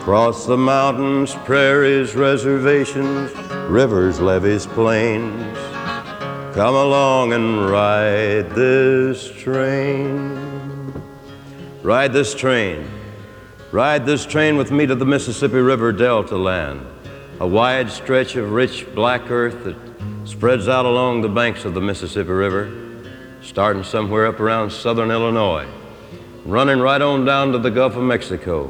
Across the mountains, prairies, reservations, rivers, levees, plains, come along and ride this train. Ride this train. Ride this train with me to the Mississippi River Delta land, a wide stretch of rich black earth that spreads out along the banks of the Mississippi River, starting somewhere up around southern Illinois, running right on down to the Gulf of Mexico,